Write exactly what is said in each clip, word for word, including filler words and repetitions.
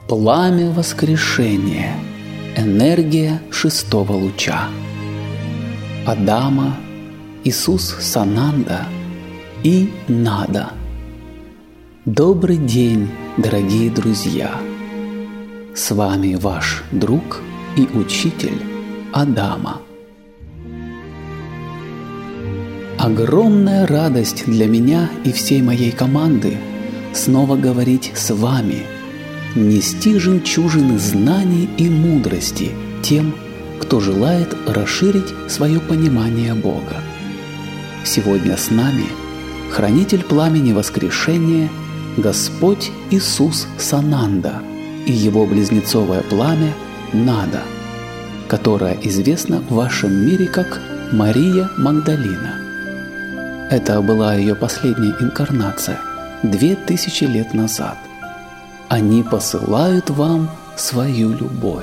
Пламя воскрешения. Энергия шестого луча. Адама, Иисус Сананда и Нада. Добрый день, дорогие друзья! С вами ваш друг и учитель Адама. Огромная радость для меня и всей моей команды снова говорить с вами, нести жемчужины знаний и мудрости тем, кто желает расширить свое понимание Бога. Сегодня с нами хранитель пламени воскрешения Господь Иисус Сананда и его близнецовое пламя Нада, которое известно в вашем мире как Мария Магдалина. Это была ее последняя инкарнация две тысячи лет назад. Они посылают вам свою любовь.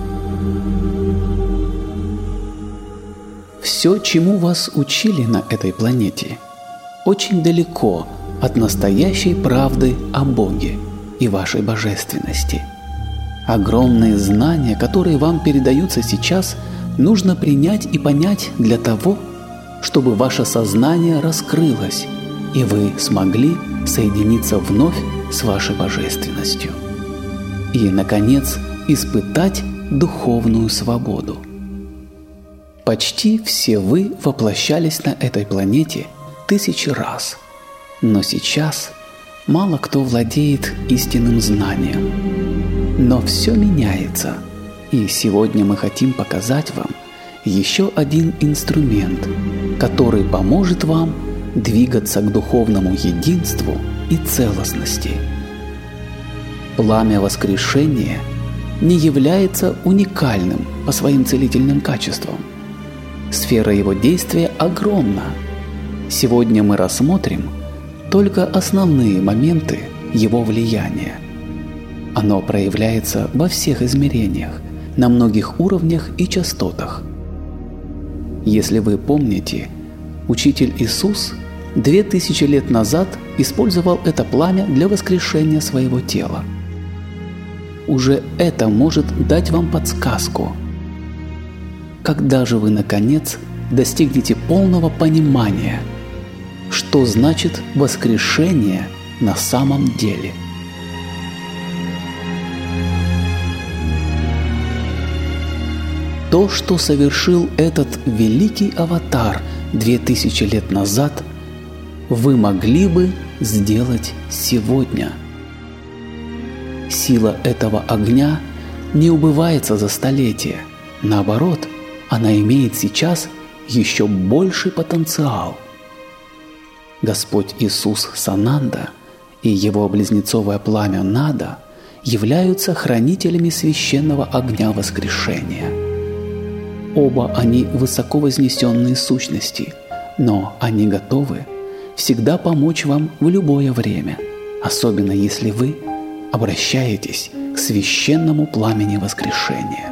Все, чему вас учили на этой планете, очень далеко от настоящей правды о Боге и вашей божественности. Огромные знания, которые вам передаются сейчас, нужно принять и понять для того, чтобы ваше сознание раскрылось, и вы смогли соединиться вновь с вашей божественностью. И, наконец, испытать духовную свободу. Почти все вы воплощались на этой планете тысячи раз, но сейчас мало кто владеет истинным знанием. Но все меняется, и сегодня мы хотим показать вам еще один инструмент, который поможет вам двигаться к духовному единству и целостности. Пламя воскрешения не является уникальным по своим целительным качествам. Сфера его действия огромна. Сегодня мы рассмотрим только основные моменты его влияния. Оно проявляется во всех измерениях, на многих уровнях и частотах. Если вы помните, Учитель Иисус две тысячи лет назад использовал это пламя для воскрешения своего тела. Уже это может дать вам подсказку. Когда же вы, наконец, достигнете полного понимания, что значит воскрешение на самом деле? То, что совершил этот великий аватар две тысячи лет назад, вы могли бы сделать сегодня. Сила этого огня не убывается за столетия. Наоборот, она имеет сейчас еще больший потенциал. Господь Иисус Сананда и его близнецовое пламя Нада являются хранителями священного огня воскрешения. Оба они высоко вознесенные сущности, но они готовы всегда помочь вам в любое время, особенно если вы обращаетесь к священному пламени воскрешения.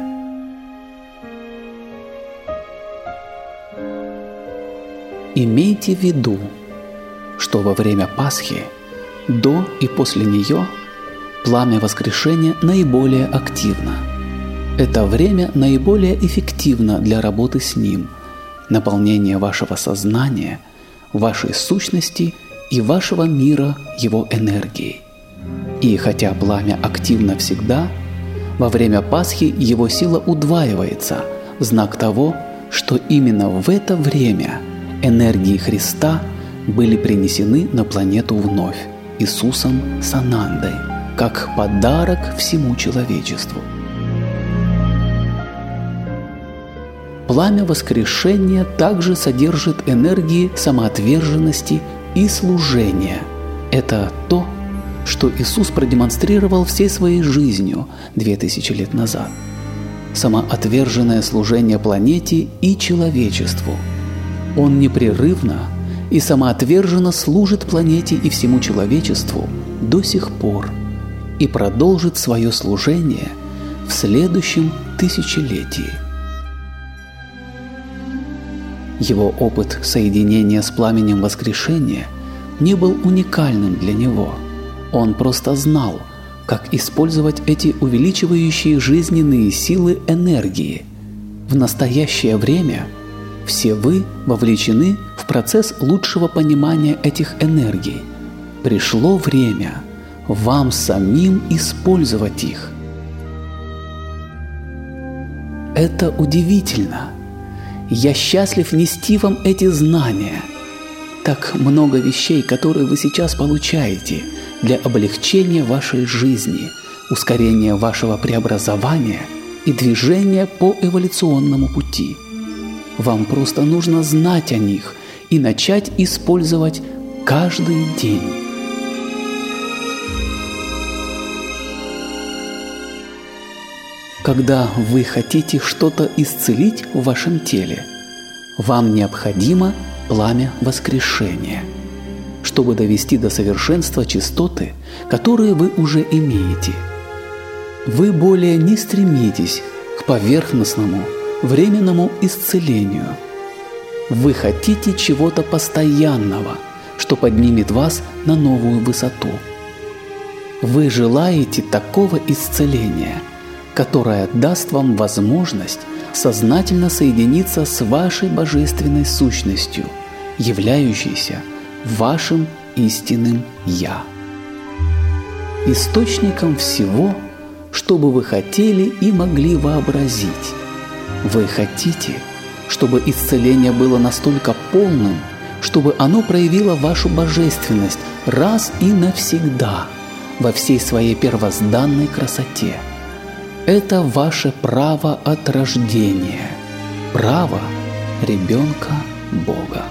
Имейте в виду, что во время Пасхи, до и после нее, пламя воскрешения наиболее активно. Это время наиболее эффективно для работы с ним, наполнения вашего сознания, вашей сущности и вашего мира его энергией. И хотя пламя активно всегда, во время Пасхи его сила удваивается в знак того, что именно в это время энергии Христа были принесены на планету вновь Иисусом Санандой, как подарок всему человечеству. Пламя воскрешения также содержит энергии самоотверженности и служения. Это то, что Иисус продемонстрировал всей своей жизнью две тысячи лет назад. Самоотверженное служение планете и человечеству. Он непрерывно и самоотверженно служит планете и всему человечеству до сих пор и продолжит свое служение в следующем тысячелетии. Его опыт соединения с пламенем воскрешения не был уникальным для него. Он просто знал, как использовать эти увеличивающие жизненные силы энергии. В настоящее время все вы вовлечены в процесс лучшего понимания этих энергий. Пришло время вам самим использовать их. Это удивительно. Я счастлив нести вам эти знания. Так много вещей, которые вы сейчас получаете для облегчения вашей жизни, ускорения вашего преобразования и движения по эволюционному пути. Вам просто нужно знать о них и начать использовать каждый день. Когда вы хотите что-то исцелить в вашем теле, вам необходимо пламя воскрешения, чтобы довести до совершенства частоты, которые вы уже имеете. Вы более не стремитесь к поверхностному, временному исцелению. Вы хотите чего-то постоянного, что поднимет вас на новую высоту. Вы желаете такого исцеления, которое даст вам возможность сознательно соединиться с вашей божественной сущностью, являющейся вашим истинным «Я». Источником всего, что бы вы хотели и могли вообразить. Вы хотите, чтобы исцеление было настолько полным, чтобы оно проявило вашу божественность раз и навсегда во всей своей первозданной красоте. Это ваше право от рождения, право ребенка Бога.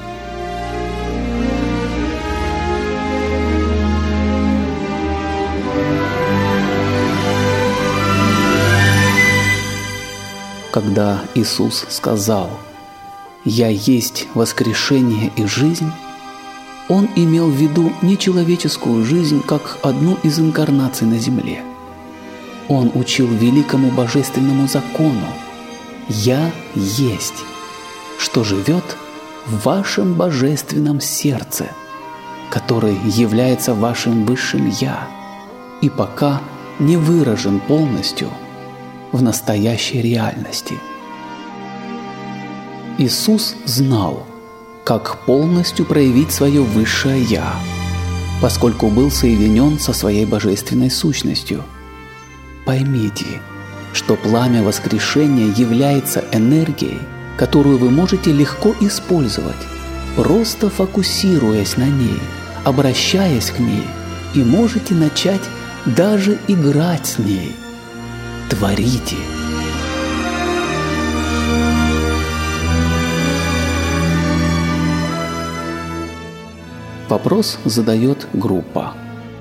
Когда Иисус сказал «Я есть воскрешение и жизнь», Он имел в виду не человеческую жизнь, как одну из инкарнаций на земле. Он учил великому божественному закону «Я есть», что живет в вашем божественном сердце, который является вашим высшим «Я» и пока не выражен полностью в настоящей реальности. Иисус знал, как полностью проявить свое высшее «Я», поскольку был соединен со своей божественной сущностью. Поймите, что пламя воскрешения является энергией, которую вы можете легко использовать, просто фокусируясь на ней, обращаясь к ней, и можете начать даже играть с ней. Творите. Вопрос задает группа.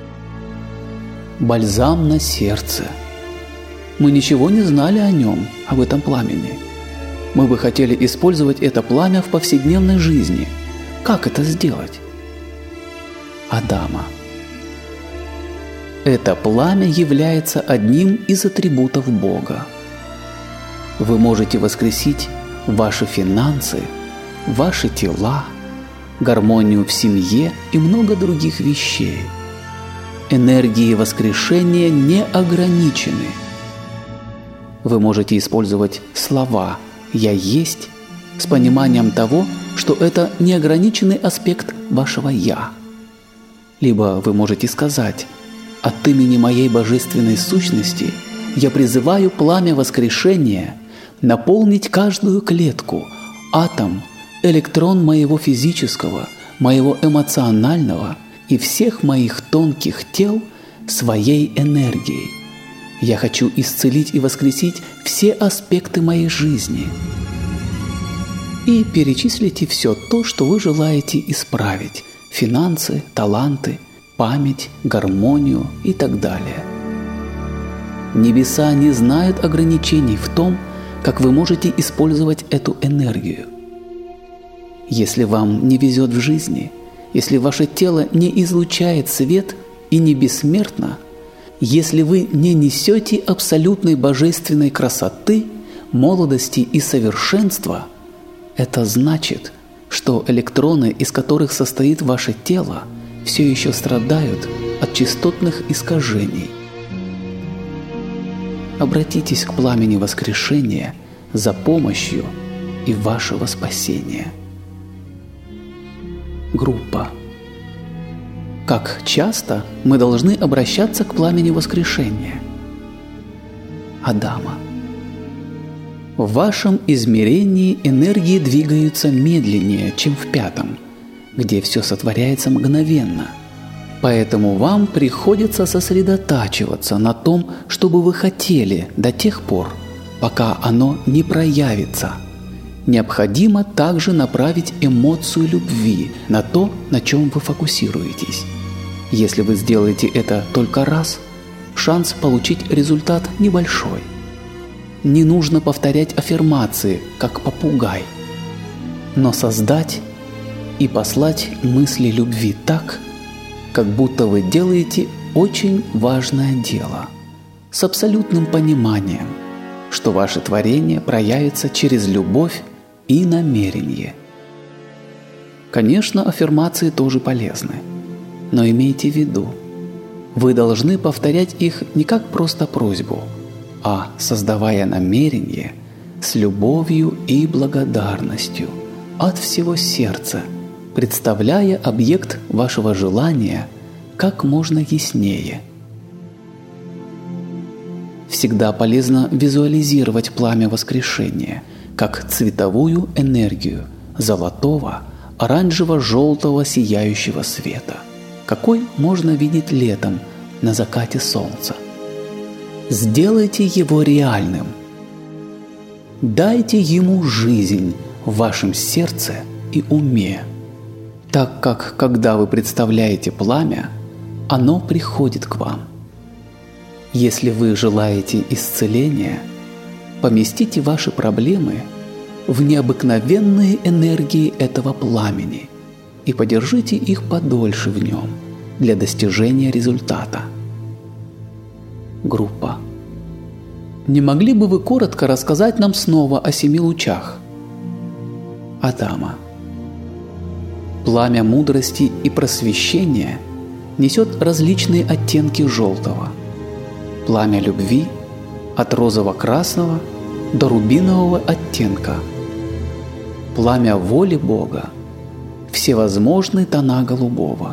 Бальзам на сердце. Мы ничего не знали о нем, об этом пламени. Мы бы хотели использовать это пламя в повседневной жизни. Как это сделать? Адама. Это пламя является одним из атрибутов Бога. Вы можете воскресить ваши финансы, ваши тела, гармонию в семье и много других вещей. Энергии воскрешения не ограничены. Вы можете использовать слова «Я есть» с пониманием того, что это неограниченный аспект вашего «Я». Либо вы можете сказать «От имени моей божественной сущности я призываю пламя воскрешения наполнить каждую клетку, атом, электрон моего физического, моего эмоционального и всех моих тонких тел своей энергией. Я хочу исцелить и воскресить все аспекты моей жизни». И перечислите все то, что вы желаете исправить – финансы, таланты, память, гармонию и так далее. Небеса не знают ограничений в том, как вы можете использовать эту энергию. Если вам не везет в жизни, если ваше тело не излучает свет и не бессмертно, если вы не несете абсолютной божественной красоты, молодости и совершенства, это значит, что электроны, из которых состоит ваше тело, все еще страдают от частотных искажений. обратитесь к пламени воскрешения за помощью и вашего спасения. Группа. Как часто мы должны обращаться к пламени воскрешения? Адама. В вашем измерении энергии двигаются медленнее, чем в пятом, где все сотворяется мгновенно. Поэтому вам приходится сосредотачиваться на том, что бы вы хотели до тех пор, пока оно не проявится. Необходимо также направить эмоцию любви на то, на чем вы фокусируетесь. Если вы сделаете это только раз, шанс получить результат небольшой. Не нужно повторять аффирмации, как попугай, но создать и послать мысли любви так, как будто вы делаете очень важное дело, с абсолютным пониманием, что ваше творение проявится через любовь и намерение. Конечно, аффирмации тоже полезны, но имейте в виду, вы должны повторять их не как просто просьбу, а создавая намерение с любовью и благодарностью от всего сердца, представляя объект вашего желания как можно яснее. Всегда полезно визуализировать пламя воскрешения как цветовую энергию золотого, оранжево-желтого сияющего света, какой можно видеть летом на закате солнца. Сделайте его реальным. Дайте ему жизнь в вашем сердце и уме, так как, когда вы представляете пламя, оно приходит к вам. Если вы желаете исцеления, поместите ваши проблемы в необыкновенные энергии этого пламени и подержите их подольше в нем для достижения результата. Группа. Не могли бы вы коротко рассказать нам снова о семи лучах? Адама. Пламя мудрости и просвещения несет различные оттенки желтого. Пламя любви от розово-красного до рубинового оттенка. Пламя воли Бога – всевозможные тона голубого.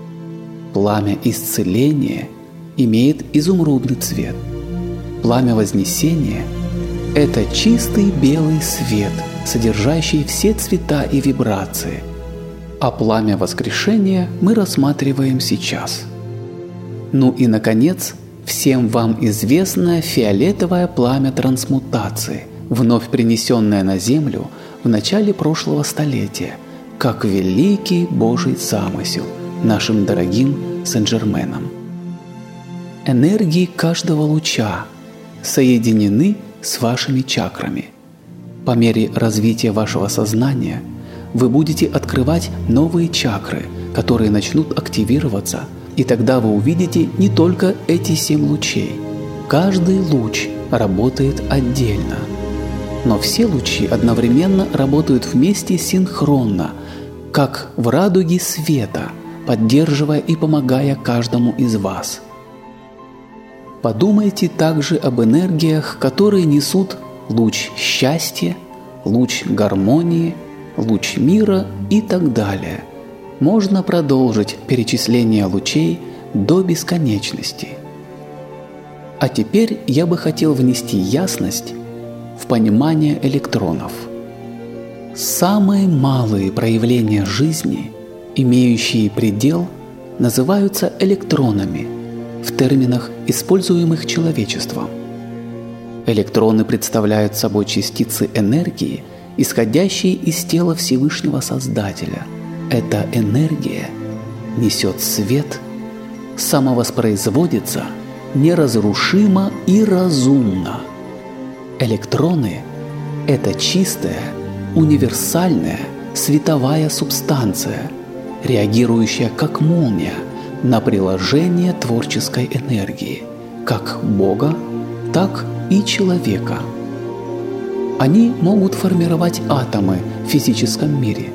Пламя исцеления имеет изумрудный цвет. Пламя вознесения – это чистый белый свет, содержащий все цвета и вибрации. А пламя воскрешения мы рассматриваем сейчас. Ну и, наконец, всем вам известное фиолетовое пламя трансмутации, вновь принесенное на Землю в начале прошлого столетия, как великий Божий замысел нашим дорогим Сен-Жерменом. Энергии каждого луча соединены с вашими чакрами. По мере развития вашего сознания вы будете открывать новые чакры, которые начнут активироваться, и тогда вы увидите не только эти семь лучей. Каждый луч работает отдельно, но все лучи одновременно работают вместе синхронно, как в радуге света, поддерживая и помогая каждому из вас. Подумайте также об энергиях, которые несут луч счастья, луч гармонии, луч мира и так далее. Можно продолжить перечисление лучей до бесконечности. А теперь я бы хотел внести ясность в понимание электронов. Самые малые проявления жизни, имеющие предел, называются электронами в терминах, используемых человечеством. Электроны представляют собой частицы энергии, исходящие из тела Всевышнего Создателя. Эта энергия несет свет, самовоспроизводится неразрушимо и разумно. Электроны – это чистая, универсальная световая субстанция, реагирующая как молния на приложение творческой энергии, как Бога, так и человека. Они могут формировать атомы в физическом мире.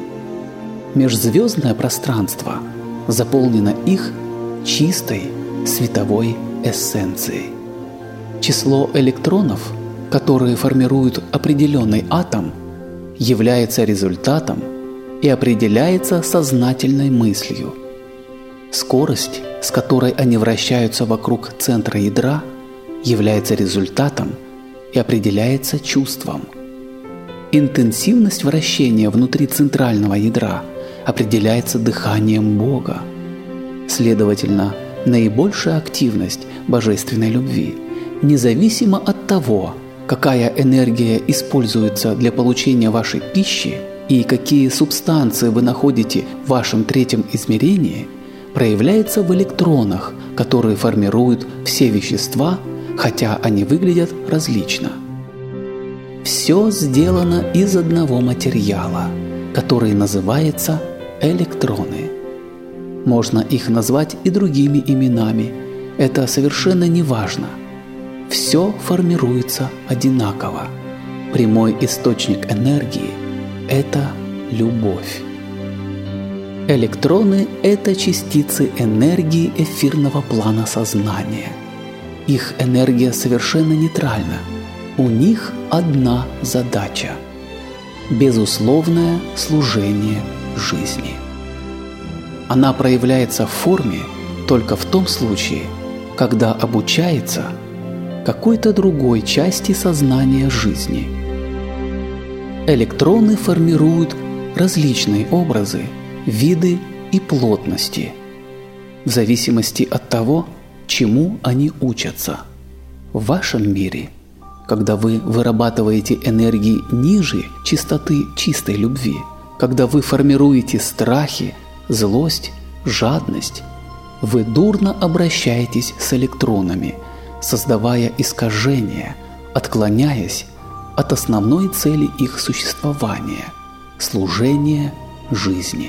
Межзвездное пространство заполнено их чистой световой эссенцией. Число электронов, которые формируют определенный атом, является результатом и определяется сознательной мыслью. Скорость, с которой они вращаются вокруг центра ядра, является результатом и определяется чувством. Интенсивность вращения внутри центрального ядра определяется дыханием Бога. Следовательно, наибольшая активность божественной любви, независимо от того, какая энергия используется для получения вашей пищи и какие субстанции вы находите в вашем третьем измерении, проявляется в электронах, которые формируют все вещества, хотя они выглядят различно. Все сделано из одного материала, который называется электроны. Можно их назвать и другими именами, это совершенно не важно. Все формируется одинаково. Прямой источник энергии – это любовь. Электроны – это частицы энергии эфирного плана сознания. Их энергия совершенно нейтральна. У них одна задача – безусловное служение жизни. Она проявляется в форме только в том случае, когда обучается какой-то другой части сознания жизни. Электроны формируют различные образы, виды и плотности, в зависимости от того, чему они учатся. В вашем мире, когда вы вырабатываете энергии ниже частоты чистой любви, когда вы формируете страхи, злость, жадность, вы дурно обращаетесь с электронами, создавая искажения, отклоняясь от основной цели их существования – служения жизни.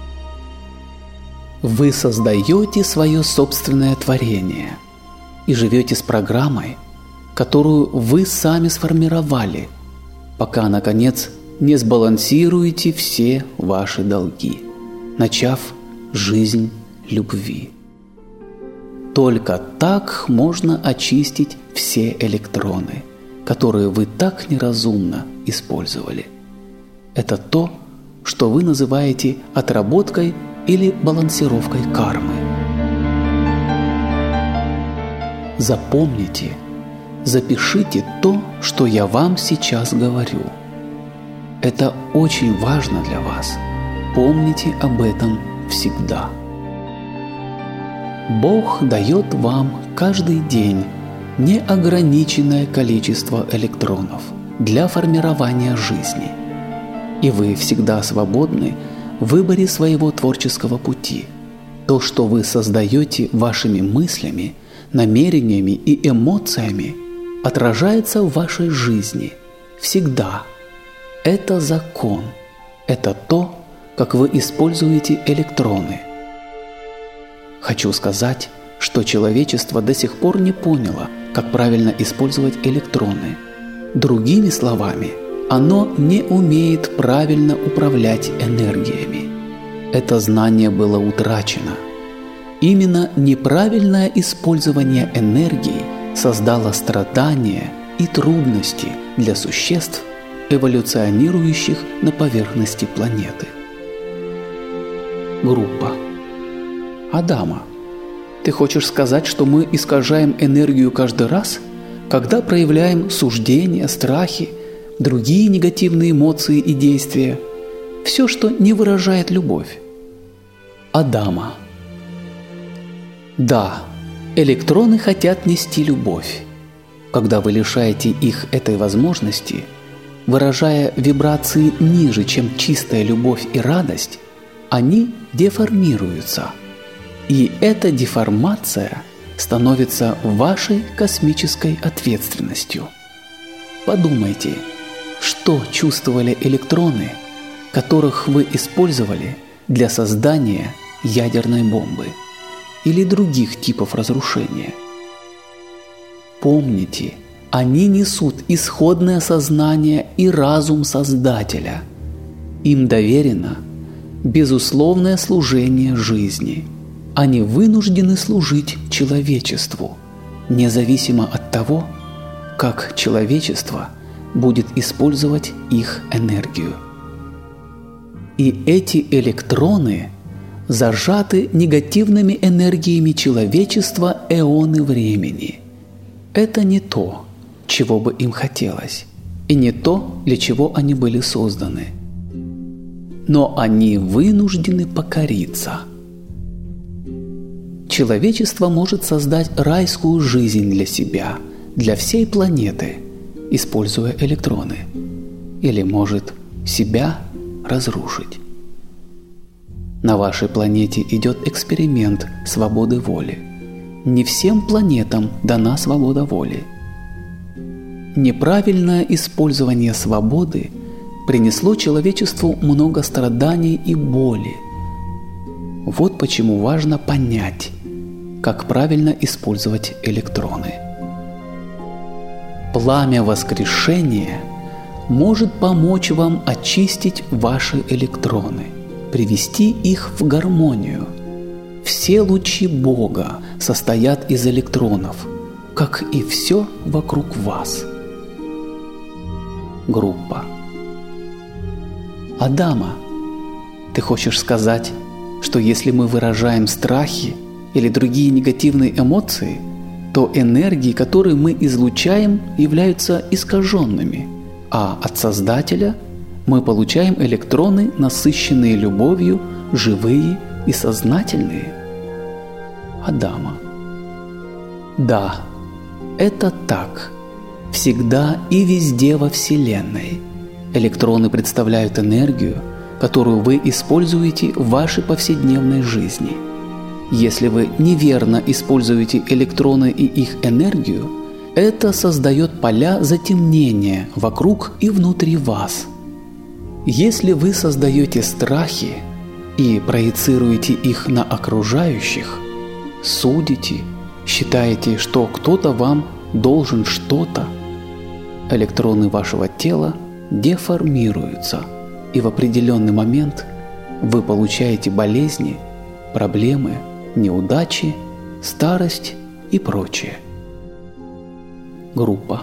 Вы создаете свое собственное творение и живете с программой, которую вы сами сформировали, пока, наконец, не сбалансируете все ваши долги, начав жизнь любви. Только так можно очистить все электроны, которые вы так неразумно использовали. Это то, что вы называете отработкой или балансировкой кармы. Запомните, запишите то, что я вам сейчас говорю. Это очень важно для вас. Помните об этом всегда. Бог дает вам каждый день неограниченное количество электронов для формирования жизни, и вы всегда свободны в выборе своего творческого пути. То, что вы создаете вашими мыслями, намерениями и эмоциями, отражается в вашей жизни всегда. Это закон, это то, как вы используете электроны. Хочу сказать, что человечество до сих пор не поняло, как правильно использовать электроны. Другими словами, оно не умеет правильно управлять энергиями. Это знание было утрачено. Именно неправильное использование энергии создало страдания и трудности для существ, эволюционирующих на поверхности планеты. Группа. Адама, ты хочешь сказать, что мы искажаем энергию каждый раз, когда проявляем суждения, страхи, другие негативные эмоции и действия, все, что не выражает любовь? Адама. Да, электроны хотят нести любовь. Когда вы лишаете их этой возможности, выражая вибрации ниже, чем чистая любовь и радость, они деформируются. И эта деформация становится вашей космической ответственностью. Подумайте, что чувствовали электроны, которых вы использовали для создания ядерной бомбы или других типов разрушения. Помните, они несут исходное сознание и разум Создателя. Им доверено безусловное служение жизни. Они вынуждены служить человечеству, независимо от того, как человечество будет использовать их энергию. И эти электроны зажаты негативными энергиями человечества эоны времени. Это не то, чего бы им хотелось, и не то, для чего они были созданы. Но они вынуждены покориться. Человечество может создать райскую жизнь для себя, для всей планеты, используя электроны, или может себя разрушить. На вашей планете идет эксперимент свободы воли. Не всем планетам дана свобода воли. Неправильное использование свободы принесло человечеству много страданий и боли. Вот почему важно понять, как правильно использовать электроны. Пламя воскрешения может помочь вам очистить ваши электроны, привести их в гармонию. Все лучи Бога состоят из электронов, как и все вокруг вас. Группа. Адама, ты хочешь сказать, что если мы выражаем страхи или другие негативные эмоции, то энергии, которые мы излучаем, являются искаженными, а от Создателя мы получаем электроны, насыщенные любовью, живые и сознательные? Адама. Да, это так. Всегда и везде во Вселенной. Электроны представляют энергию, которую вы используете в вашей повседневной жизни. Если вы неверно используете электроны и их энергию, это создает поля затемнения вокруг и внутри вас. Если вы создаете страхи и проецируете их на окружающих, судите, считаете, что кто-то вам должен что-то, электроны вашего тела деформируются, и в определенный момент вы получаете болезни, проблемы, неудачи, старость и прочее. Группа.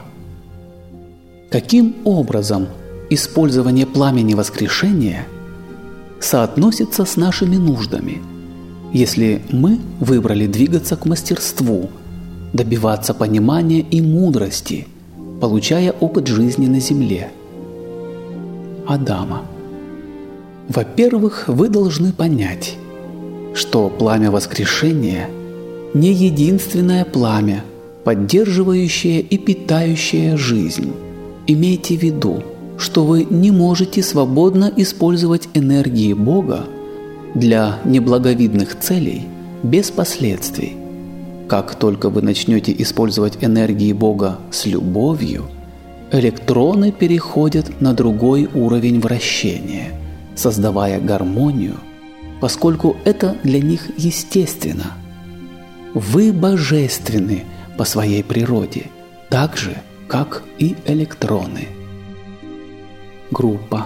Каким образом использование пламени воскрешения соотносится с нашими нуждами, если мы выбрали двигаться к мастерству, добиваться понимания и мудрости, получая опыт жизни на Земле? Адама. Во-первых, вы должны понять, что пламя воскрешения не единственное пламя, поддерживающее и питающее жизнь. Имейте в виду, что вы не можете свободно использовать энергии Бога для неблаговидных целей без последствий. Как только вы начнете использовать энергии Бога с любовью, электроны переходят на другой уровень вращения, создавая гармонию, поскольку это для них естественно. Вы божественны по своей природе, так же, как и электроны. Группа.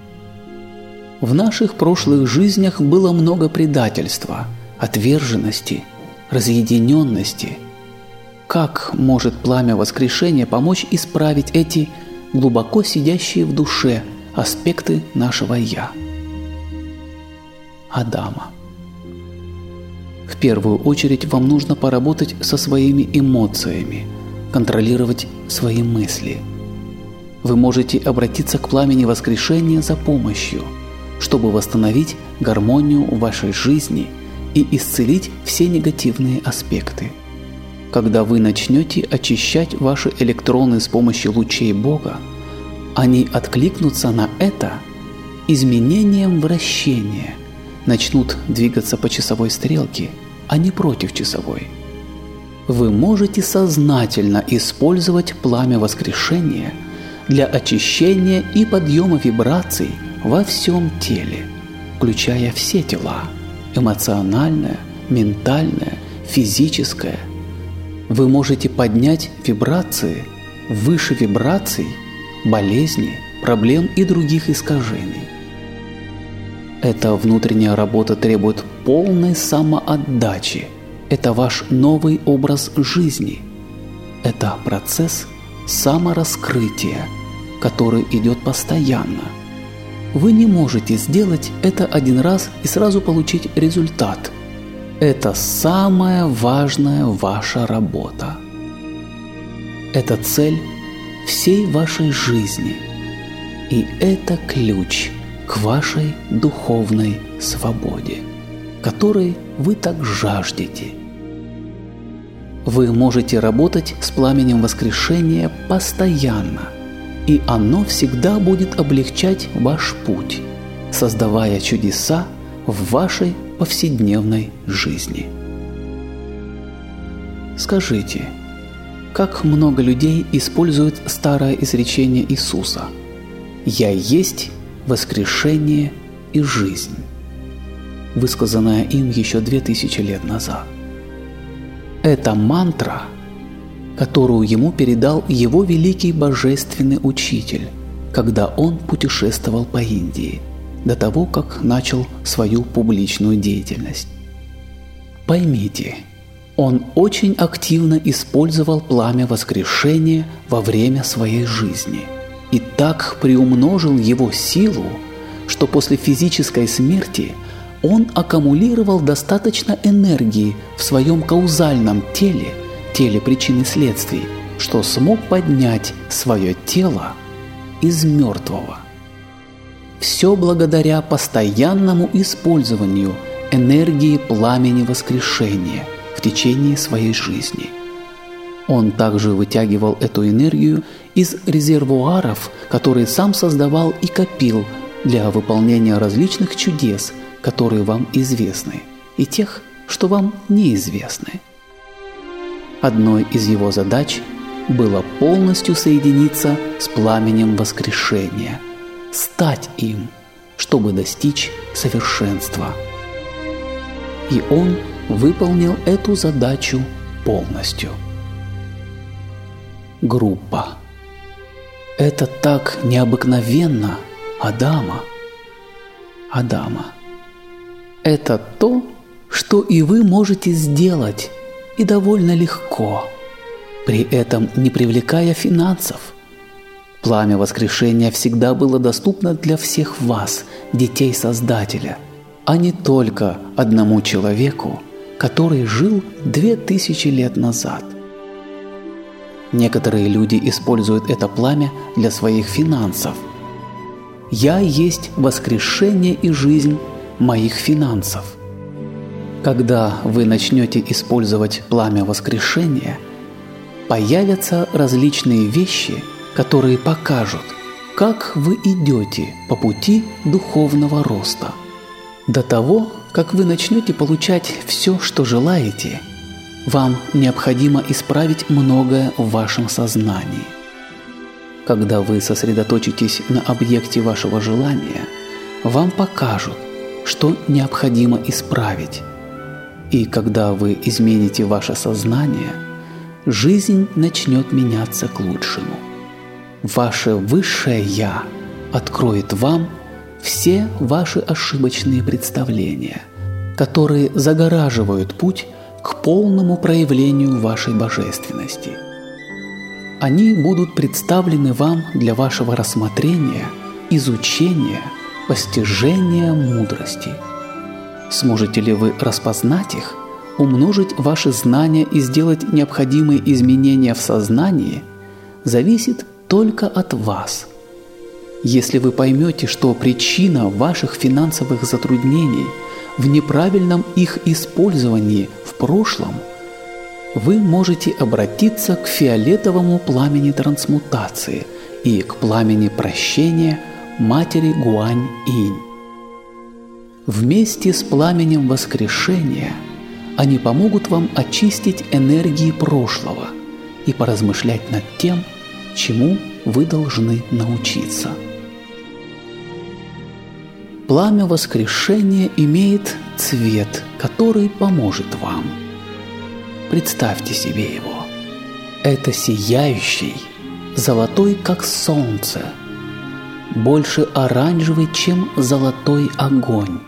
В наших прошлых жизнях было много предательства, отверженности, разъединенности. Как может пламя воскрешения помочь исправить эти глубоко сидящие в душе аспекты нашего «Я»? Адама. В первую очередь вам нужно поработать со своими эмоциями, контролировать свои мысли. Вы можете обратиться к пламени воскрешения за помощью, чтобы восстановить гармонию в вашей жизни и исцелить все негативные аспекты. Когда вы начнете очищать ваши электроны с помощью лучей Бога, они откликнутся на это изменением вращения, начнут двигаться по часовой стрелке, а не против часовой. Вы можете сознательно использовать пламя воскрешения для очищения и подъема вибраций во всем теле, включая все тела – эмоциональное, ментальное, физическое. Вы можете поднять вибрации выше вибраций, болезней, проблем и других искажений. Эта внутренняя работа требует полной самоотдачи. Это ваш новый образ жизни. Это процесс самораскрытия, который идет постоянно. Вы не можете сделать это один раз и сразу получить результат. Это самая важная ваша работа. Это цель всей вашей жизни. И это ключ к вашей духовной свободе, которой вы так жаждете. Вы можете работать с пламенем воскрешения постоянно, и оно всегда будет облегчать ваш путь, создавая чудеса в вашей повседневной жизни. Скажите, как много людей используют старое изречение Иисуса «Я есть воскрешение и жизнь», высказанное им еще две тысячи лет назад. Это мантра, которую ему передал его великий божественный учитель, когда он путешествовал по Индии, до того, как начал свою публичную деятельность. Поймите, он очень активно использовал пламя воскрешения во время своей жизни и так приумножил его силу, что после физической смерти он аккумулировал достаточно энергии в своем каузальном теле, теле причин и следствий, что смог поднять свое тело из мертвого. Все благодаря постоянному использованию энергии пламени воскрешения в течение своей жизни. Он также вытягивал эту энергию из резервуаров, которые сам создавал и копил для выполнения различных чудес, которые вам известны, и тех, что вам неизвестны. Одной из его задач было полностью соединиться с пламенем воскрешения, стать им, чтобы достичь совершенства. И он выполнил эту задачу полностью. Группа. Это так необыкновенно, Адама. Адама. Это то, что и вы можете сделать, и довольно легко, при этом не привлекая финансов. Пламя воскрешения всегда было доступно для всех вас, детей Создателя, а не только одному человеку, который жил две тысячи лет назад. Некоторые люди используют это пламя для своих финансов. «Я есть воскрешение и жизнь моих финансов». Когда вы начнете использовать пламя воскрешения, появятся различные вещи, которые покажут, как вы идете по пути духовного роста. До того, как вы начнете получать все, что желаете, вам необходимо исправить многое в вашем сознании. Когда вы сосредоточитесь на объекте вашего желания, вам покажут, что необходимо исправить. И когда вы измените ваше сознание, жизнь начнет меняться к лучшему. Ваше Высшее Я откроет вам все ваши ошибочные представления, которые загораживают путь к полному проявлению вашей божественности. Они будут представлены вам для вашего рассмотрения, изучения, постижения мудрости. Сможете ли вы распознать их, умножить ваши знания и сделать необходимые изменения в сознании, зависит только от вас. Если вы поймете, что причина ваших финансовых затруднений в неправильном их использовании в прошлом, вы можете обратиться к фиолетовому пламени трансмутации и к пламени прощения Матери Гуань-инь. Вместе с пламенем воскрешения они помогут вам очистить энергии прошлого и поразмышлять над тем, чему вы должны научиться. Пламя воскрешения имеет цвет, который поможет вам. Представьте себе его. Это сияющий, золотой, как солнце, больше оранжевый, чем золотой огонь.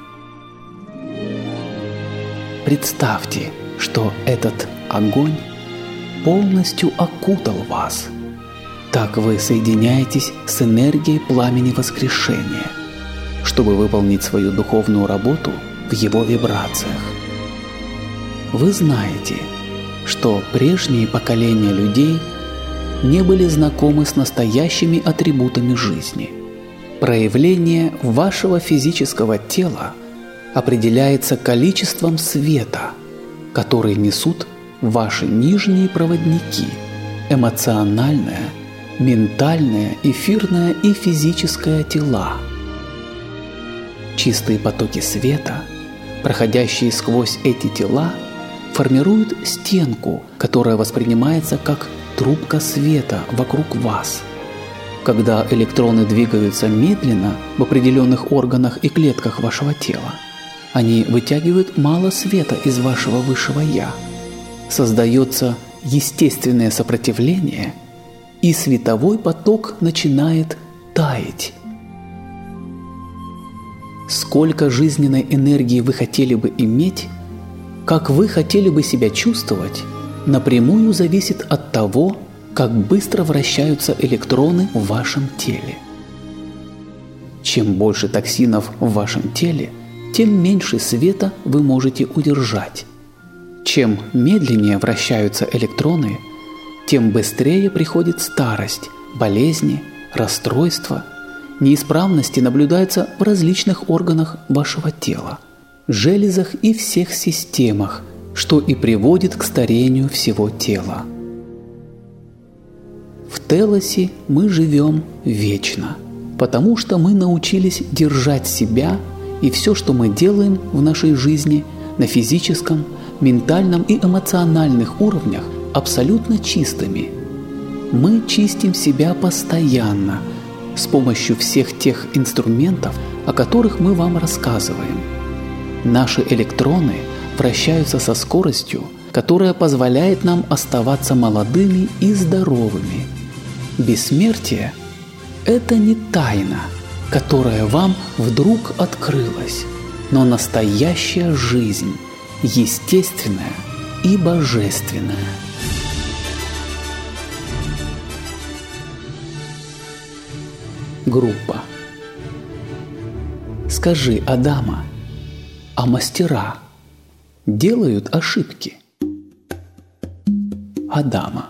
Представьте, что этот огонь полностью окутал вас, Так вы соединяетесь с энергией пламени воскрешения, чтобы выполнить свою духовную работу в его вибрациях. Вы знаете, что прежние поколения людей не были знакомы с настоящими атрибутами жизни. Проявление вашего физического тела определяется количеством света, который несут ваши нижние проводники – эмоциональное, ментальное, эфирное и физическое тела. Чистые потоки света, проходящие сквозь эти тела, формируют стенку, которая воспринимается как трубка света вокруг вас. Когда электроны двигаются медленно в определенных органах и клетках вашего тела, они вытягивают мало света из вашего высшего «я». Создается естественное сопротивление, и световой поток начинает таять. Сколько жизненной энергии вы хотели бы иметь, как вы хотели бы себя чувствовать, напрямую зависит от того, как быстро вращаются электроны в вашем теле. Чем больше токсинов в вашем теле, тем меньше света вы можете удержать. Чем медленнее вращаются электроны, тем быстрее приходит старость, болезни, расстройства, неисправности наблюдаются в различных органах вашего тела, железах и всех системах, что и приводит к старению всего тела. В телосе мы живем вечно, потому что мы научились держать себя и все, что мы делаем в нашей жизни на физическом, ментальном и эмоциональных уровнях, абсолютно чистыми. Мы чистим себя постоянно с помощью всех тех инструментов, о которых мы вам рассказываем. Наши электроны вращаются со скоростью, которая позволяет нам оставаться молодыми и здоровыми. Бессмертие – это не тайна, которая вам вдруг открылась, но настоящая жизнь, естественная и божественная. Группа. Скажи, Адама, а мастера делают ошибки? Адама,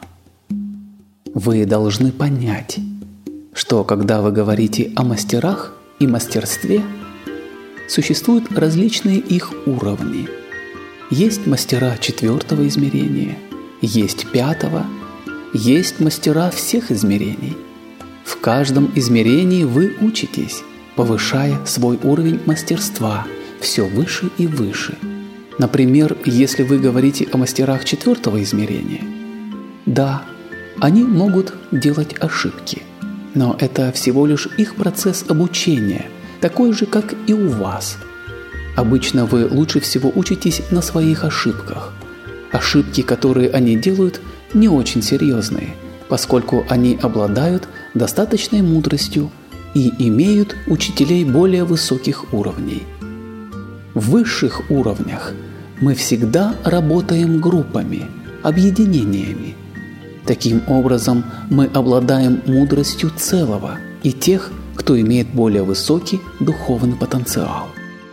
вы должны понять, что когда вы говорите о мастерах и мастерстве, существуют различные их уровни. Есть мастера четвертого измерения, есть пятого, есть мастера всех измерений. В каждом измерении вы учитесь, повышая свой уровень мастерства все выше и выше. Например, если вы говорите о мастерах четвертого измерения, да, они могут делать ошибки, но это всего лишь их процесс обучения, такой же, как и у вас. Обычно вы лучше всего учитесь на своих ошибках. Ошибки, которые они делают, не очень серьезные, поскольку они обладают достаточной мудростью и имеют учителей более высоких уровней. В высших уровнях мы всегда работаем группами, объединениями. Таким образом, мы обладаем мудростью целого и тех, кто имеет более высокий духовный потенциал.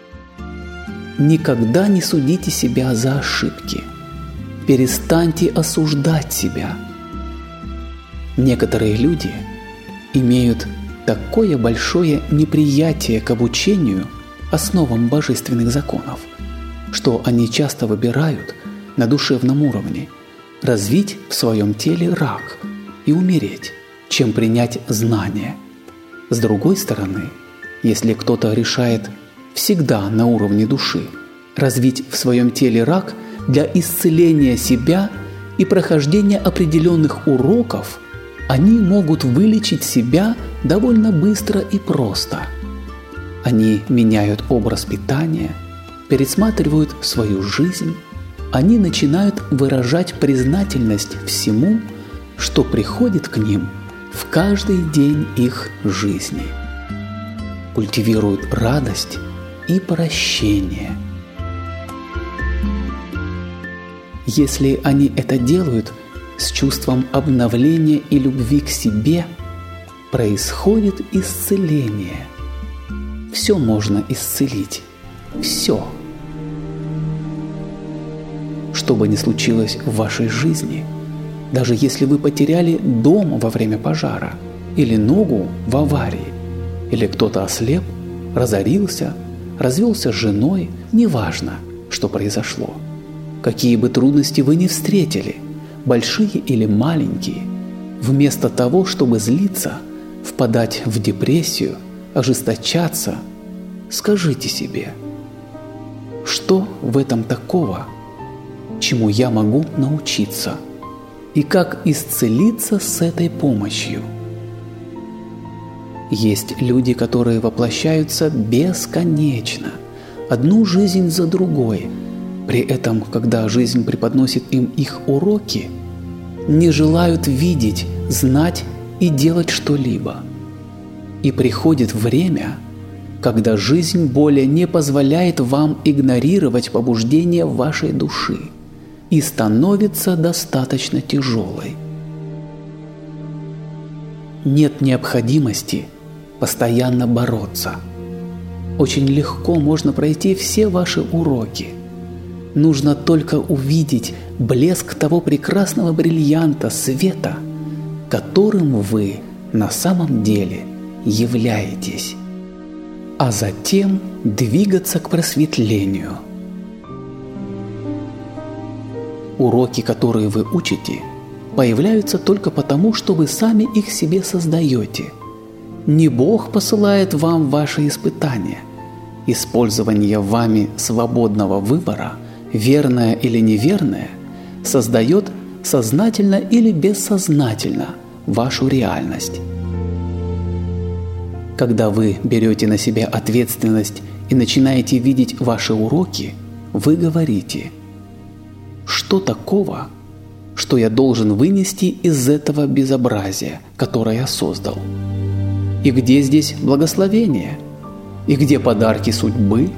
Никогда не судите себя за ошибки. Перестаньте осуждать себя. Некоторые люди имеют такое большое неприятие к обучению основам божественных законов, что они часто выбирают на душевном уровне развить в своем теле рак и умереть, чем принять знания. С другой стороны, если кто-то решает всегда на уровне души развить в своем теле рак для исцеления себя и прохождения определенных уроков, они могут вылечить себя довольно быстро и просто. Они меняют образ питания, пересматривают свою жизнь, они начинают выражать признательность всему, что приходит к ним в каждый день их жизни. Культивируют радость и прощение. Если они это делают с чувством обновления и любви к себе происходит исцеление. Все можно исцелить. Все. Что бы ни случилось в вашей жизни, даже если вы потеряли дом во время пожара, или ногу в аварии, или кто-то ослеп, разорился, развелся с женой, неважно, что произошло. Какие бы трудности вы ни встретили, большие или маленькие, вместо того, чтобы злиться, впадать в депрессию, ожесточаться, скажите себе, что в этом такого, чему я могу научиться, и как исцелиться с этой помощью. Есть люди, которые воплощаются бесконечно, одну жизнь за другой. При этом, когда жизнь преподносит им их уроки, не желают видеть, знать и делать что-либо. И приходит время, когда жизнь более не позволяет вам игнорировать побуждения вашей души и становится достаточно тяжелой. Нет необходимости постоянно бороться. Очень легко можно пройти все ваши уроки. Нужно только увидеть блеск того прекрасного бриллианта света, которым вы на самом деле являетесь, а затем двигаться к просветлению. Уроки, которые вы учите, появляются только потому, что вы сами их себе создаете. Не Бог посылает вам ваши испытания. Использование вами свободного выбора, верное или неверное, создает сознательно или бессознательно вашу реальность. Когда вы берете на себя ответственность и начинаете видеть ваши уроки, вы говорите: что такого, что я должен вынести из этого безобразия, которое я создал? И где здесь благословение? И где подарки судьбы?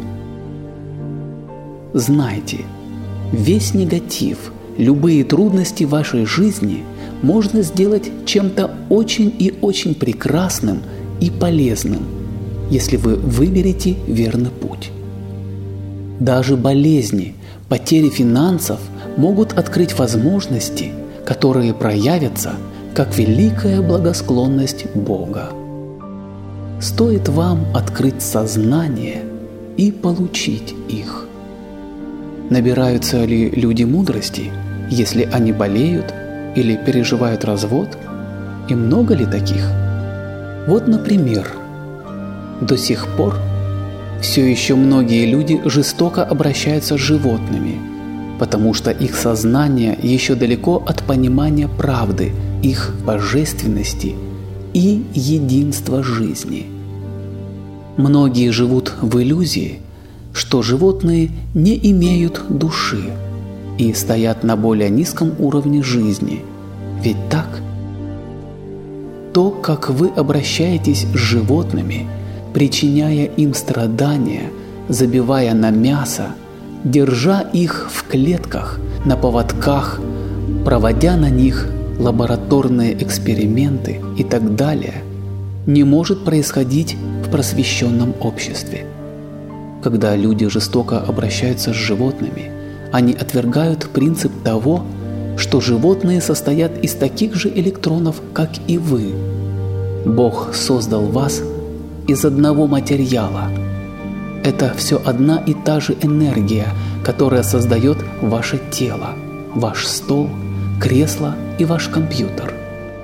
Знайте, весь негатив, любые трудности вашей жизни можно сделать чем-то очень и очень прекрасным и полезным, если вы выберете верный путь. Даже болезни, потери финансов могут открыть возможности, которые проявятся как великая благосклонность Бога. Стоит вам открыть сознание и получить их. Набираются ли люди мудрости, если они болеют или переживают развод? И много ли таких? Вот, например, до сих пор все еще многие люди жестоко обращаются с животными, потому что их сознание еще далеко от понимания правды, их божественности и единства жизни. Многие живут в иллюзии, что животные не имеют души и стоят на более низком уровне жизни. Ведь так? То, как вы обращаетесь с животными, причиняя им страдания, забивая на мясо, держа их в клетках, на поводках, проводя на них лабораторные эксперименты и так далее, не может происходить в просвещенном обществе. Когда люди жестоко обращаются с животными, они отвергают принцип того, что животные состоят из таких же электронов, как и вы. Бог создал вас из одного материала. Это все одна и та же энергия, которая создает ваше тело, ваш стол, кресло и ваш компьютер.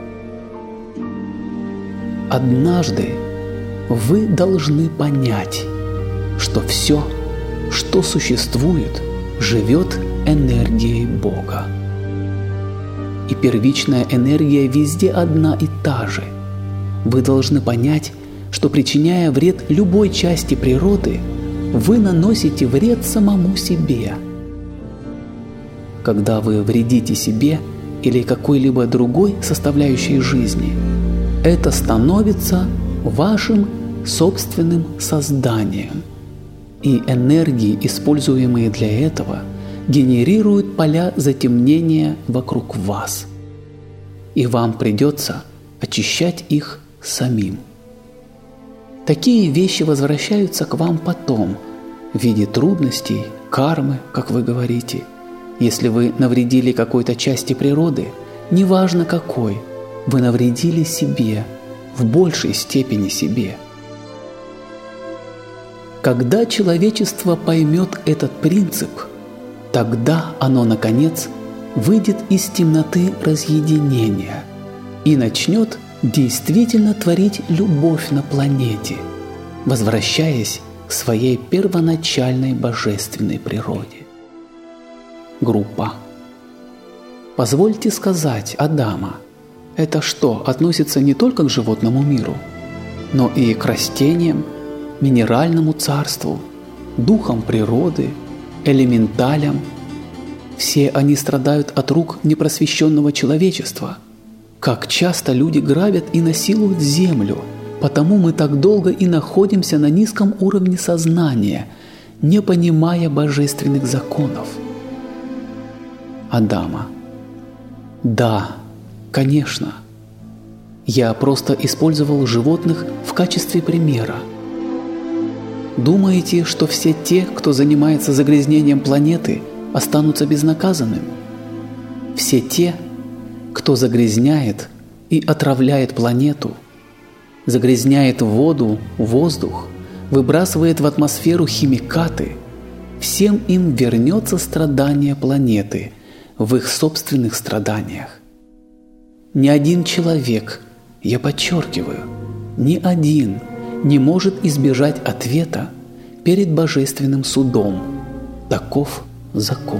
Однажды вы должны понять, что все, что существует, живет энергией Бога. И первичная энергия везде одна и та же. Вы должны понять, что, причиняя вред любой части природы, вы наносите вред самому себе. Когда вы вредите себе или какой-либо другой составляющей жизни, это становится вашим собственным созданием. И энергии, используемые для этого, генерируют поля затемнения вокруг вас. и вам придется очищать их самим. Такие вещи возвращаются к вам потом, в виде трудностей, кармы, как вы говорите. Если вы навредили какой-то части природы, неважно какой, вы навредили себе, в большей степени себе. Когда человечество поймет этот принцип, тогда оно, наконец, выйдет из темноты разъединения и начнет действительно творить любовь на планете, возвращаясь к своей первоначальной божественной природе. Группа. Позвольте сказать, Адама, это что, относится не только к животному миру, но и к растениям, минеральному царству, духам природы, элементалям? Все они страдают от рук непросвещенного человечества. Как часто люди грабят и насилуют землю, потому мы так долго и находимся на низком уровне сознания, не понимая божественных законов. Адама. Да, конечно. Я просто использовал животных в качестве примера. Думаете, что все те, кто занимается загрязнением планеты, останутся безнаказанными? Все те, кто загрязняет и отравляет планету, загрязняет воду, воздух, выбрасывает в атмосферу химикаты, всем им вернется страдание планеты в их собственных страданиях. Ни один человек, я подчеркиваю, ни один не может избежать ответа перед божественным судом. Таков закон.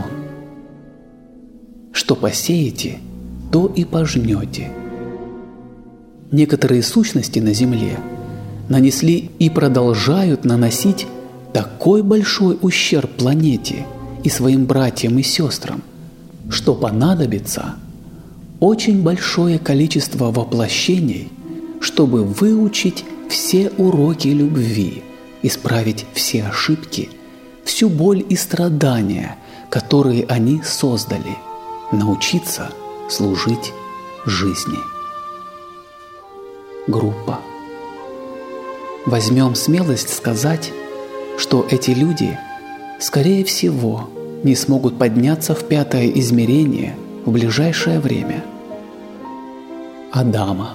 Что посеете, то и пожнете. Некоторые сущности на Земле нанесли и продолжают наносить такой большой ущерб планете и своим братьям и сестрам, что понадобится очень большое количество воплощений, чтобы выучить все уроки любви, исправить все ошибки, всю боль и страдания, которые они создали, научиться служить жизни. Группа. Возьмем смелость сказать, что эти люди, скорее всего, не смогут подняться в пятое измерение в ближайшее время. Адама.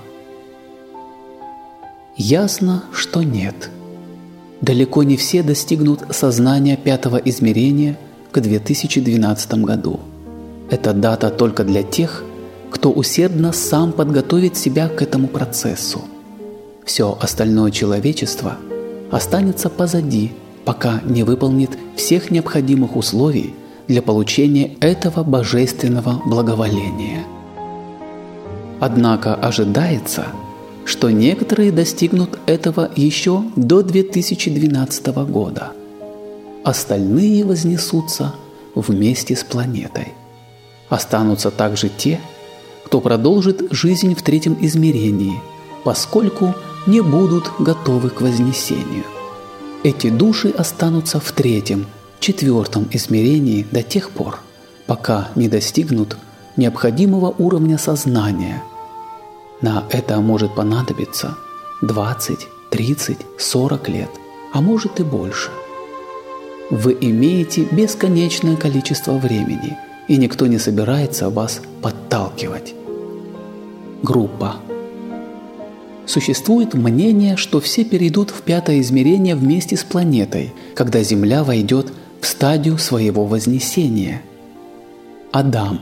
Ясно, что нет. Далеко не все достигнут сознания пятого измерения к две тысячи двенадцатому году. Это дата только для тех, кто усердно сам подготовит себя к этому процессу. Все остальное человечество останется позади, пока не выполнит всех необходимых условий для получения этого божественного благоволения. Однако ожидается, что некоторые достигнут этого еще до две тысячи двенадцатого года. Остальные вознесутся вместе с планетой. Останутся также те, кто продолжит жизнь в третьем измерении, поскольку не будут готовы к вознесению. Эти души останутся в третьем, четвертом измерении до тех пор, пока не достигнут необходимого уровня сознания. На это может понадобиться двадцать, тридцать, сорок лет, а может и больше. Вы имеете бесконечное количество времени, и никто не собирается вас подталкивать. Группа. Существует мнение, что все перейдут в пятое измерение вместе с планетой, когда Земля войдет в стадию своего вознесения. Адам.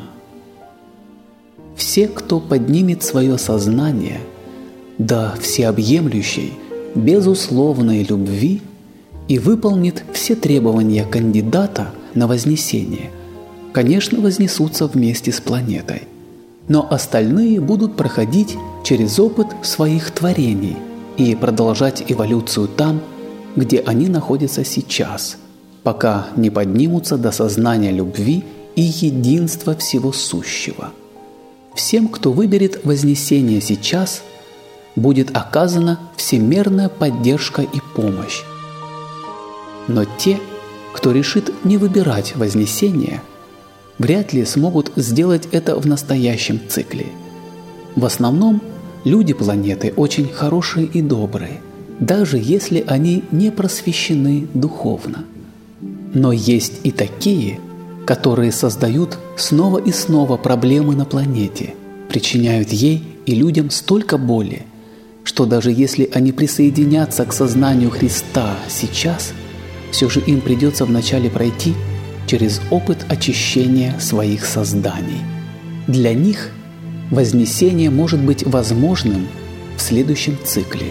Все, кто поднимет свое сознание до всеобъемлющей, безусловной любви и выполнит все требования кандидата на вознесение, конечно, вознесутся вместе с планетой. Но остальные будут проходить через опыт своих творений и продолжать эволюцию там, где они находятся сейчас, пока не поднимутся до сознания любви и единства всего сущего. Всем, кто выберет вознесение сейчас, будет оказана всемерная поддержка и помощь. Но те, кто решит не выбирать вознесение, вряд ли смогут сделать это в настоящем цикле. В основном люди планеты очень хорошие и добрые, даже если они не просвещены духовно. Но есть и такие, которые создают снова и снова проблемы на планете, причиняют ей и людям столько боли, что даже если они присоединятся к сознанию Христа сейчас, все же им придется вначале пройти через опыт очищения своих созданий. Для них вознесение может быть возможным в следующем цикле.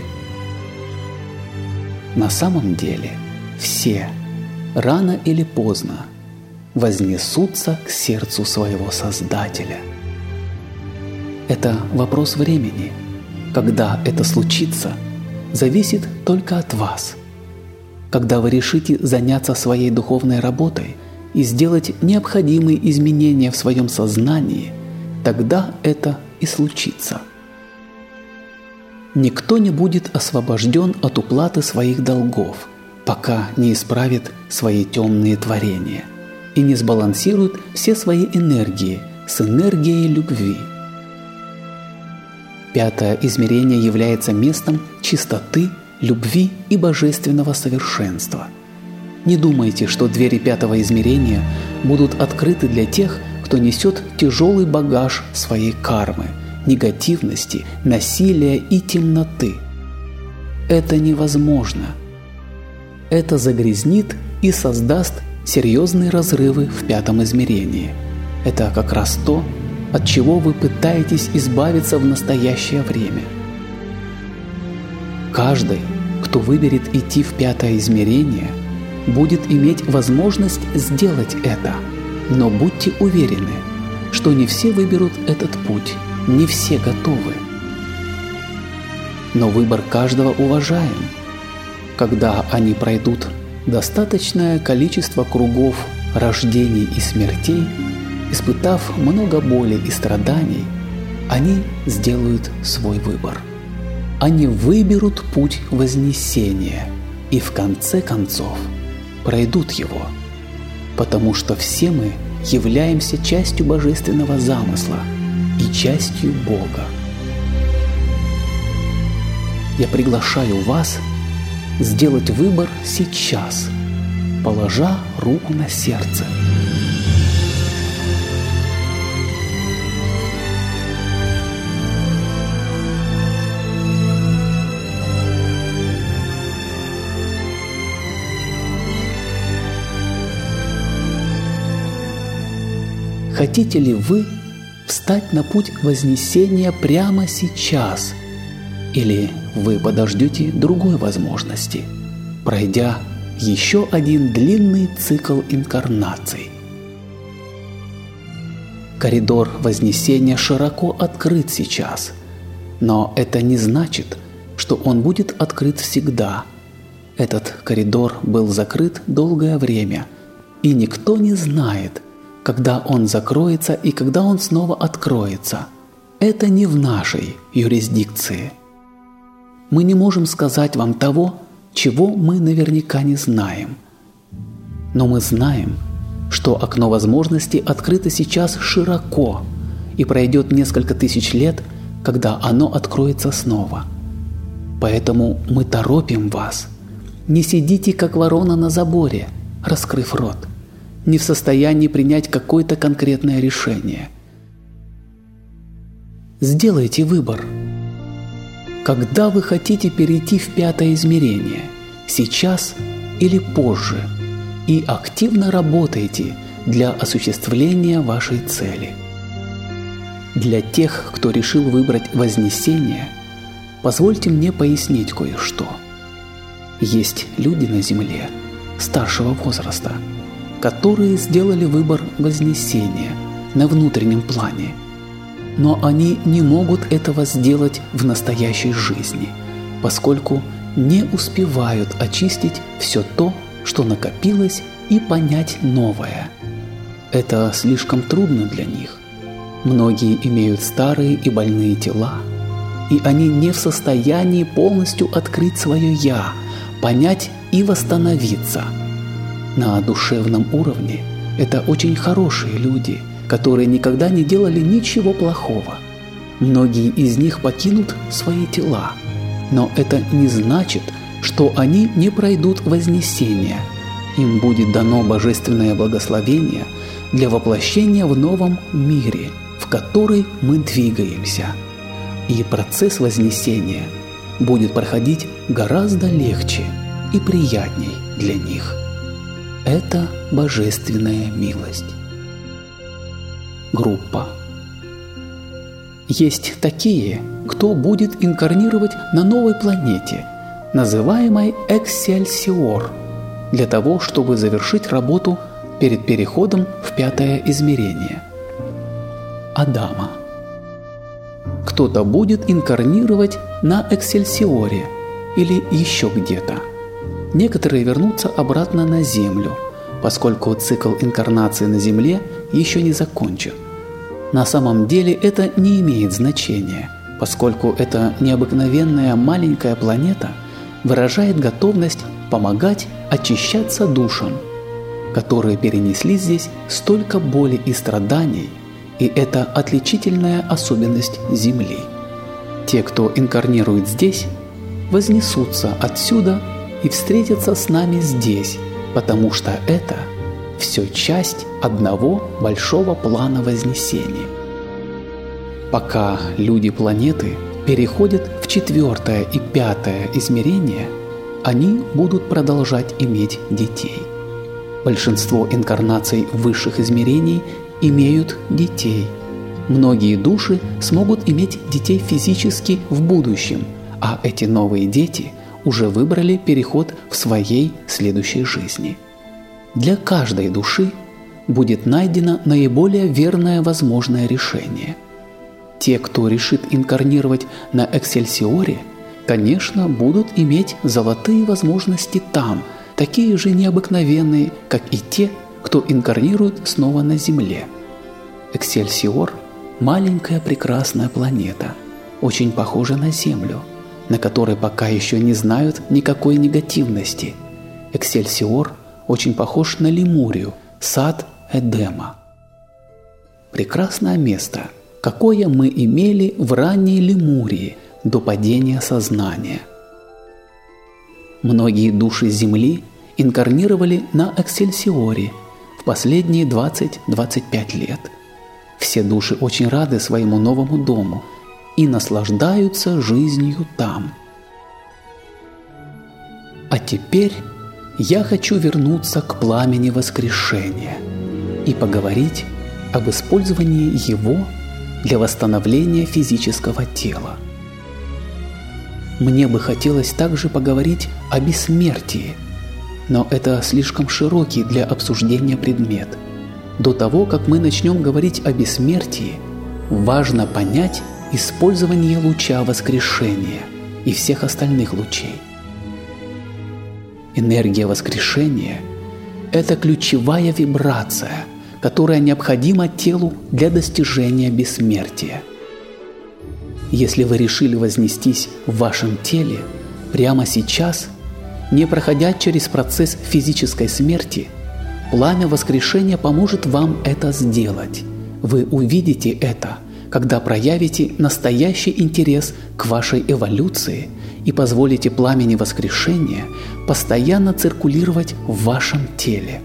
На самом деле все, рано или поздно, вознесутся к сердцу своего Создателя. Это вопрос времени. Когда это случится, зависит только от вас. Когда вы решите заняться своей духовной работой и сделать необходимые изменения в своем сознании, тогда это и случится. Никто не будет освобожден от уплаты своих долгов, пока не исправит свои темные творения и не сбалансирует все свои энергии с энергией любви. Пятое измерение является местом чистоты, любви и божественного совершенства. Не думайте, что двери пятого измерения будут открыты для тех, кто несет тяжелый багаж своей кармы, негативности, насилия и темноты. Это невозможно. Это загрязнит и создаст серьезные разрывы в пятом измерении. Это как раз то, от чего вы пытаетесь избавиться в настоящее время. Каждый, кто выберет идти в пятое измерение, будет иметь возможность сделать это. Но будьте уверены, что не все выберут этот путь, не все готовы. Но выбор каждого уважаем. Когда они пройдут достаточное количество кругов рождений и смертей, испытав много боли и страданий, они сделают свой выбор. Они выберут путь вознесения и в конце концов пройдут его, потому что все мы являемся частью божественного замысла и частью Бога. Я приглашаю вас сделать выбор сейчас, положа руку на сердце. Хотите ли вы встать на путь вознесения прямо сейчас? Или вы подождете другой возможности, пройдя еще один длинный цикл инкарнаций? Коридор вознесения широко открыт сейчас, но это не значит, что он будет открыт всегда. Этот коридор был закрыт долгое время, и никто не знает, когда он закроется и когда он снова откроется. Это не в нашей юрисдикции. Мы не можем сказать вам того, чего мы наверняка не знаем. Но мы знаем, что окно возможностей открыто сейчас широко, и пройдет несколько тысяч лет, когда оно откроется снова. Поэтому мы торопим вас. Не сидите, как ворона на заборе, раскрыв рот, не в состоянии принять какое-то конкретное решение. Сделайте выбор. Когда вы хотите перейти в пятое измерение, сейчас или позже, и активно работайте для осуществления вашей цели. Для тех, кто решил выбрать вознесение, позвольте мне пояснить кое-что. Есть люди на Земле старшего возраста, которые сделали выбор вознесения на внутреннем плане, но они не могут этого сделать в настоящей жизни, поскольку не успевают очистить все то, что накопилось, и понять новое. Это слишком трудно для них. Многие имеют старые и больные тела, и они не в состоянии полностью открыть свое «я», понять и восстановиться. На душевном уровне это очень хорошие люди, которые никогда не делали ничего плохого. Многие из них покинут свои тела, но это не значит, что они не пройдут вознесение. Им будет дано божественное благословение для воплощения в новом мире, в который мы двигаемся. И процесс вознесения будет проходить гораздо легче и приятней для них. Это божественная милость. Группа. Есть такие, кто будет инкарнировать на новой планете, называемой Эксельсиор, для того, чтобы завершить работу перед переходом в пятое измерение – Адама. Кто-то будет инкарнировать на Эксельсиоре или еще где-то. Некоторые вернутся обратно на Землю, поскольку цикл инкарнации на Земле еще не закончен. На самом деле это не имеет значения, поскольку эта необыкновенная маленькая планета выражает готовность помогать очищаться душам, которые перенесли здесь столько боли и страданий, и это отличительная особенность Земли. Те, кто инкарнирует здесь, вознесутся отсюда и встретятся с нами здесь, потому что это все часть одного большого плана вознесения. Пока люди планеты переходят в четвертое и пятое измерение, они будут продолжать иметь детей. Большинство инкарнаций высших измерений имеют детей. Многие души смогут иметь детей физически в будущем, а эти новые дети уже выбрали переход в своей следующей жизни. Для каждой души будет найдено наиболее верное возможное решение. Те, кто решит инкарнировать на Эксельсиоре, конечно, будут иметь золотые возможности там, такие же необыкновенные, как и те, кто инкарнирует снова на Земле. Эксельсиор – маленькая прекрасная планета, очень похожа на Землю, на которой пока еще не знают никакой негативности. Эксельсиор очень похож на Лемурию, сад Эдема. Прекрасное место, какое мы имели в ранней Лемурии до падения сознания. Многие души Земли инкарнировали на Эксельсиоре в последние двадцать-двадцать пять лет. Все души очень рады своему новому дому и наслаждаются жизнью там. А теперь я хочу вернуться к пламени воскрешения и поговорить об использовании его для восстановления физического тела. Мне бы хотелось также поговорить о бессмертии, но это слишком широкий для обсуждения предмет. До того, как мы начнем говорить о бессмертии, важно понять использование луча воскрешения и всех остальных лучей. Энергия воскрешения – это ключевая вибрация, которая необходима телу для достижения бессмертия. Если вы решили вознестись в вашем теле прямо сейчас, не проходя через процесс физической смерти, пламя воскрешения поможет вам это сделать. Вы увидите это, когда проявите настоящий интерес к вашей эволюции и позволите пламени воскрешения постоянно циркулировать в вашем теле.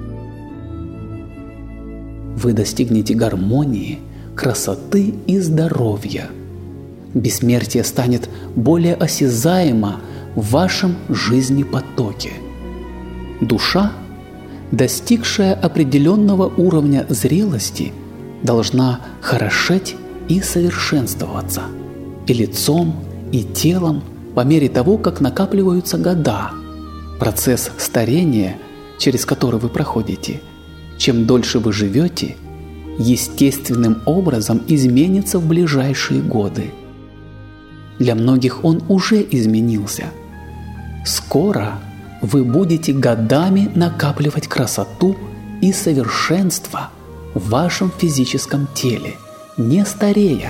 Вы достигнете гармонии, красоты и здоровья. Бессмертие станет более осязаемо в вашем жизнепотоке. Душа, достигшая определенного уровня зрелости, должна хорошеть и совершенствоваться и лицом, и телом по мере того, как накапливаются года. Процесс старения, через который вы проходите, чем дольше вы живете, естественным образом изменится в ближайшие годы. Для многих он уже изменился. Скоро вы будете годами накапливать красоту и совершенство в вашем физическом теле, не старея.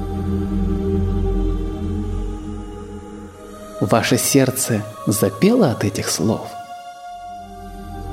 Ваше сердце запело от этих слов.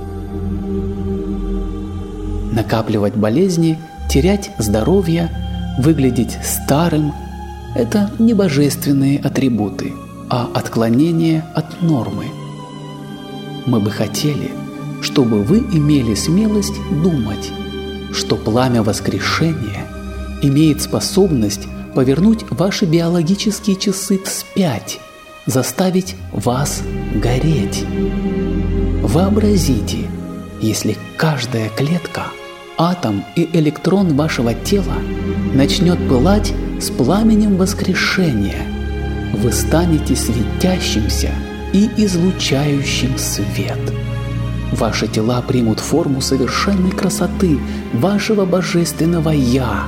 Накапливать болезни, терять здоровье Выглядеть старым – это не божественные атрибуты, а отклонение от нормы. Мы бы хотели, чтобы вы имели смелость думать, что пламя воскрешения имеет способность повернуть ваши биологические часы вспять, заставить вас гореть. Вообразите, если каждая клетка, атом и электрон вашего тела начнет пылать с пламенем воскрешения, вы станете светящимся и излучающим свет. Ваши тела примут форму совершенной красоты вашего божественного «Я».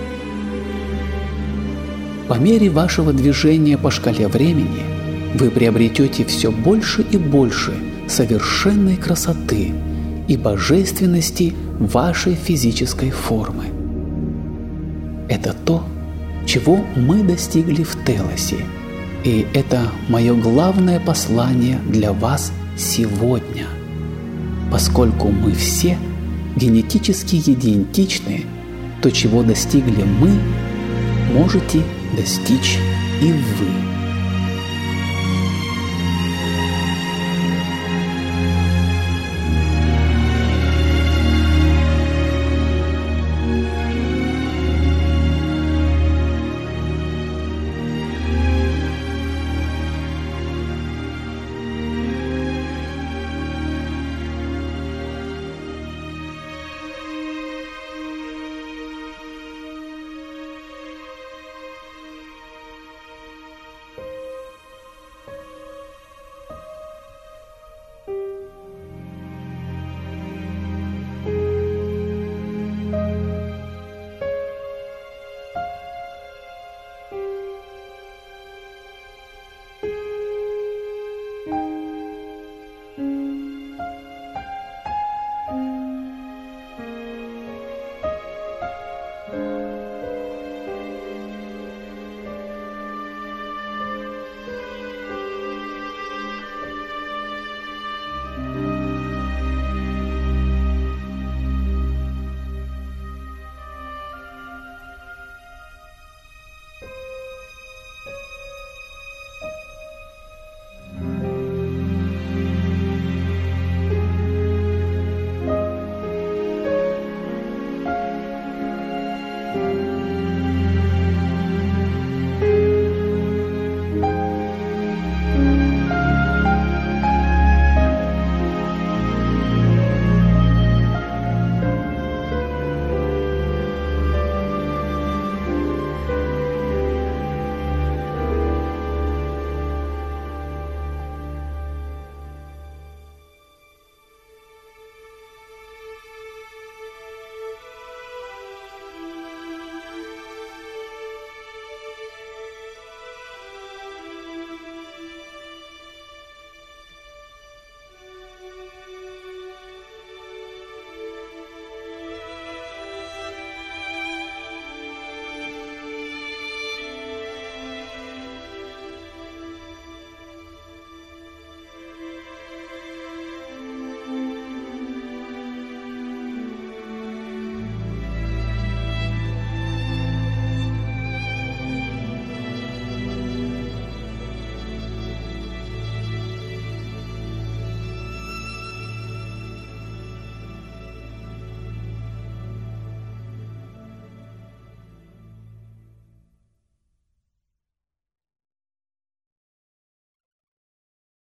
По мере вашего движения по шкале времени вы приобретете все больше и больше совершенной красоты и божественности вашей физической формы. Это то, чего мы достигли в Телосе, и это мое главное послание для вас сегодня. Поскольку мы все генетически идентичны, то, чего достигли мы, можете достичь и вы.